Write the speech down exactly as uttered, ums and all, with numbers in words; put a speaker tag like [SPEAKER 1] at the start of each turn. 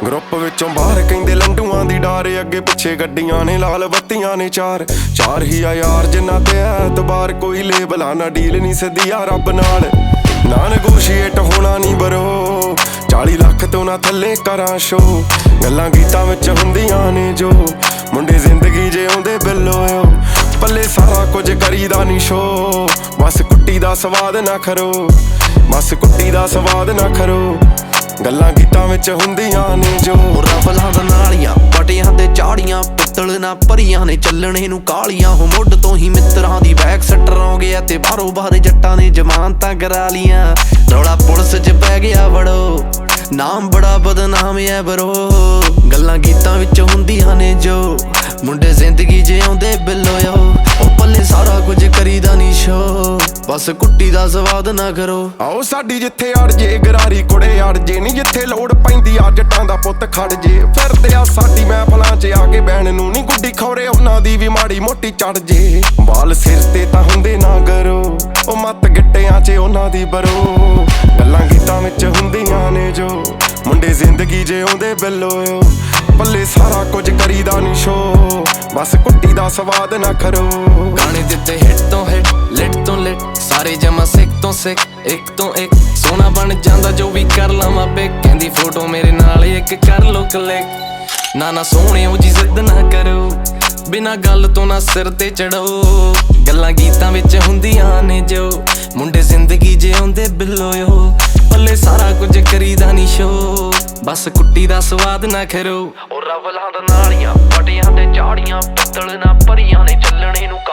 [SPEAKER 1] Group विचों बाहर कहिंदे लंडूआं दी डार, अगे पिछे गड्डियां ने लाल बत्तियां ने चार चार ही आ यार जिन्ना ते ऐतबार, कोई लेबला ना डील नहीं सदी आ रब नाल, ना नगोशिएट होना नहीं बरो, चाली लख तो ना थल्ले करां शो, गल्लां गीतां विच हुंदियां ने जो, मुंडे जिंदगी जिउंदे बिल्लोयो, पल्ले सारा कुछ करीदा नहीं शो, बस कुट्टी दा स्वाद ना खरो, बस कुट्टी दा स्वाद ना खरो, गल्लां गीतां विच हुंदियां ने जो।
[SPEAKER 2] रफलां दा नालियां पटियां ते झाड़ियां, पित्तल ना भरियां ने चलणे नूं कालियां, हो मुੱਢ ਤੋਂ ही मित्रां दी बैग सट रौंगे ते बाहरों बाहर जट्टां ने जमानतां करा लियां, रौला पुलिस च पै गया बड़ो, नाम बड़ा बदनाम है बरो, गल्लां गीतां विच हुंदियां ने जो, मुंडे जिंदगी जिउंदे बिल्लोयो, ओ पल्ले सारा कुछ करीदा नी शो, बस कुट्टी दा स्वाद ना करो।
[SPEAKER 1] आओ साडी जिथे अड़ जे गरारी कुड़े अड़ जे नी, जिथे लोड़ पैंदी आ जट्टां दा पुੱਤ खड़ जे, फिरदे आ साडी महफलां च आके बैण नूं नी गुड्डी खौरे उन्हां दी भी माड़ी मोटी चढ़ जे, बाल सिर ते तां हुंदे ना करो, ओ मत गिट्टियां च उन्हां दी बरो, गल्लां गीतां विच हुंदियां ने जो, मुंडे जिंदगी जिउंदे बिल्लोयो, पल्ले सारा कुछ करीदा नी शो, बस कुट्टी दा स्वाद ना खरो।
[SPEAKER 2] गाने दिते हिट तो हिट, लिट तो लिट, सारे जमा सिक तो सिक, एक तो एक सोना बन जांदा जो भी कर लावां पिक, कहंदी फोटो मेरे नाल एक कर लो क्लिक, ना ना सोहणिओ जी जिद ना करो, बिना गल तो ना सिर ते चढ़ो, गल्लां गीतां विच हुंदियां ने जो, मुंडे जिंदगी जिउंदे बिल्लोयो, पल्ले सारा कुछ करीदा नी शो, बस कुट्टी दा स्वाद ना खरो। ओ रफलां दा नालियां पटियां ते झाड़ियां, पित्तल ना भरियां ने चलणे नूं